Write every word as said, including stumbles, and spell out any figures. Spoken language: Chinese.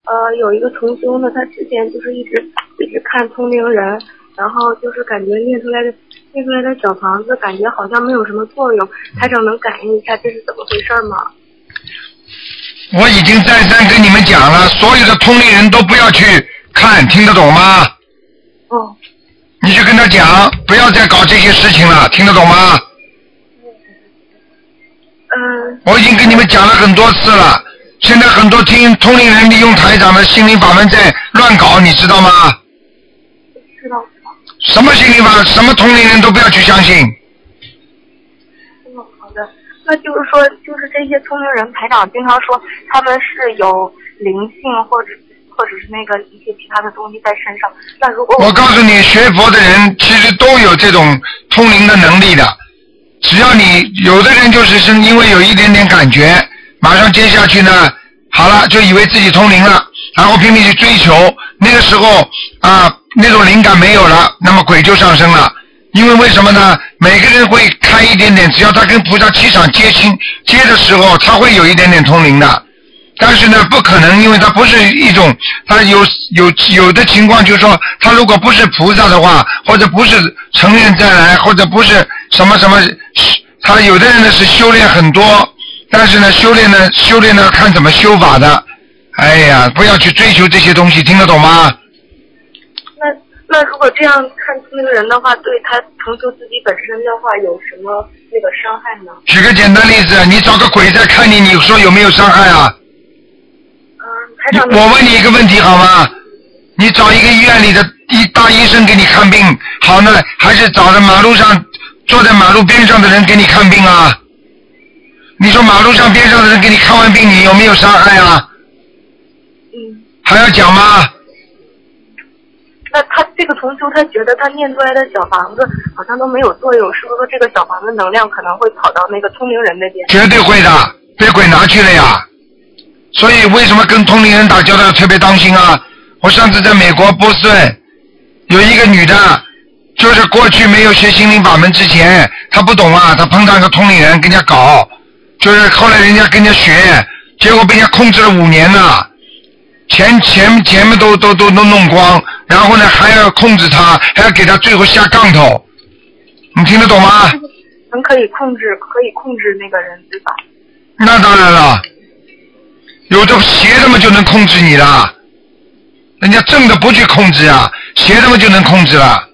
呃，有一个同修呢，他之前就是一直一直看通灵人，然后就是感觉念出来的念出来的小房子，感觉好像没有什么作用。台长能感应一下这是怎么回事吗？ 我已经再三跟你们讲了，所有的通灵人都不要去看，听得懂吗？ 哦。 你去跟他讲，不要再搞这些事情了，听得懂吗？ 嗯。 我已经跟你们讲了很多次了，现在很多听通灵人利用台长的心灵法门在乱搞，你知道吗？ 知道。 什么心灵法，什么通灵人都不要去相信。 嗯，好的。那就是说，就是这些通灵人，台长经常说他们是有灵性或者或者是那个一些其他的东西在身上。那如果我我告诉你，学佛的人其实都有这种通灵的能力的。只要你有的人就是是因为有一点点感觉，马上接下去呢，好了就以为自己通灵了，然后拼命去追求，那个时候啊那种灵感没有了，那么鬼就上升了。因为为什么呢？每个人会开一点点，只要他跟菩萨气场接亲接的时候，他会有一点点通灵的。但是呢，不可能，因为他不是一种，他有有有的情况就是说，他如果不是菩萨的话，或者不是成愿再来，或者不是什么什么，他有的人呢是修炼很多，但是呢修炼呢修炼呢看怎么修法的。哎呀，不要去追求这些东西，听得懂吗？ 那那如果这样看那个人的话，对他成就自己本身的话，有什么那个伤害呢？ 举个简单例子，你找个鬼在看你，你说有没有伤害啊？我问你一个问题好吗？你找一个医院里的医大医生给你看病好呢，还是找着马路上坐在马路边上的人给你看病啊？你说马路上边上的人给你看完病，你有没有伤害啊？ 嗯。 还要讲吗？ 那他这个同修，他觉得他念出来的小房子好像都没有作用，是不是说这个小房子能量可能会跑到那个通灵人那边？ 绝对会的，被鬼拿去了呀。所以为什么跟通灵人打交道要特别当心啊？我上次在美国波士顿有一个女的，就是过去没有学心灵法门之前，她不懂啊，她碰到一个通灵人跟人家搞，就是后来人家跟人家学，结果被人家控制了五年了，钱钱钱们都都都都弄光，然后呢还要控制她，还要给她最后下杠头，你听得懂吗？ 能可以控制，可以控制那个人对吧？ 那当然了。有的邪的嘛就能控制你了，人家正的不去控制啊，邪的嘛就能控制了。